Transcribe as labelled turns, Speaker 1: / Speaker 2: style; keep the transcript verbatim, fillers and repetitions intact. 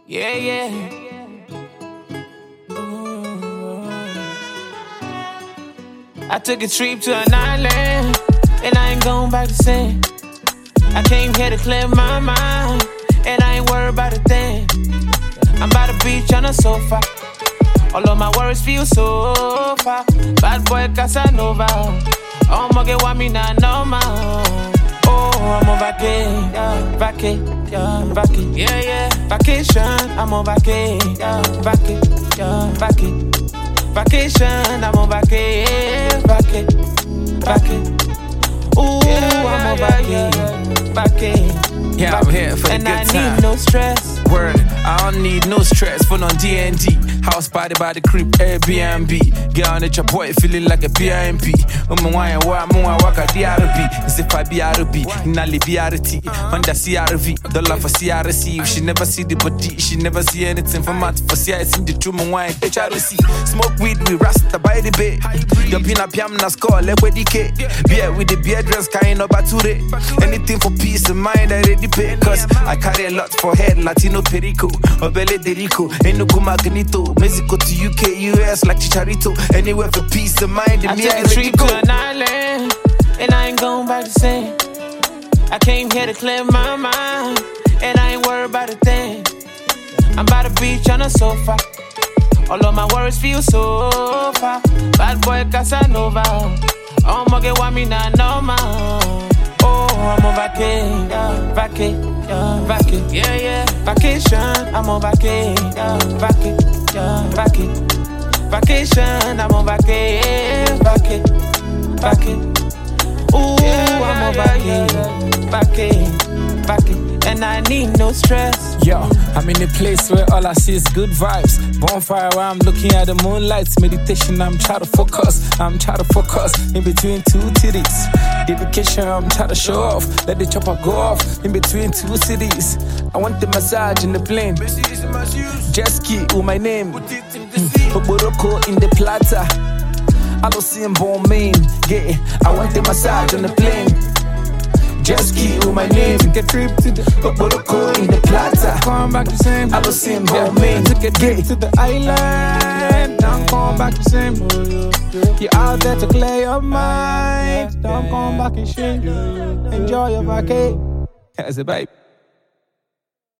Speaker 1: Yeah, yeah. I took a trip to an island, and I ain't going back the same. I came here to clear my mind, and I ain't worried about a thing. I'm by the beach on a sofa, all of my worries feel so far. Bad boy Casanova, oh my God, want me not know my. Oh, I'm on vacation, yeah, vacation, yeah, vacation, yeah, yeah, vacation. I'm on vacation, yeah, vacation, yeah, vacation, vacation. I'm on vacation, vacation, vacation. Ooh, yeah, I'm on vacation, vacation.
Speaker 2: Yeah, I'm here for the
Speaker 1: and
Speaker 2: good
Speaker 1: I
Speaker 2: time.
Speaker 1: And I need no stress.
Speaker 2: Word, I don't need no stress. Full on D and D. House party by the crib, Airbnb. Get on the your boy feeling like a P I M P. Um, why why why walk a D R B? As if I be R B, Nali B R T. Honda C R V, dollar for C R C. If she never see the body, she never see anything from out for C I C. The true wine, H R C. Smoke weed, we rasta by the bay. Your pina piam na score, like where the cake. Beer with the beer dress, kind of bature. Anything for peace of mind, I ready pay. Cause I carry a lot for head, Latino perico. Obele de Rico, Enugu Magnito. Mexico to U K, U S like Chicharito. Anywhere for peace of mind,
Speaker 1: I
Speaker 2: me
Speaker 1: took a trip to an island, and I ain't going back the same. I came here to clear my mind, and I ain't worried about a thing. I'm by the beach on a sofa, all of my worries feel so far. Bad boy Casanova, oh my God, want me not know my. Oh, I'm on vacation, yeah, vacation, yeah, vacation, yeah, yeah, vacation. I'm on vacation, yeah, vacation, yeah, vacation, vacation. I'm on vacation, vacation, vacation. Ooh, yeah, I'm on vacation, vacation, vacation. And I need no stress.
Speaker 3: Yo, I'm in a place where all I see is good vibes. Bonfire where I'm looking at the moonlights. Meditation, I'm trying to focus. I'm trying to focus in between two titties. Dedication, I'm trying to show off. Let the chopper go off in between two cities. I want the massage in the plane. Jet ski with my name. Boboroko in the plata. I don't see him born main. Yeah, I want the massage on the plane. Jet ski with my name. Took a trip to the Boboroko in the plata. Come back the same. I don't see him born main. Took a trip to the island. Don't come back the same. You're out there to clear your mind. Don't come back and shit. Enjoy your vacation. As a babe.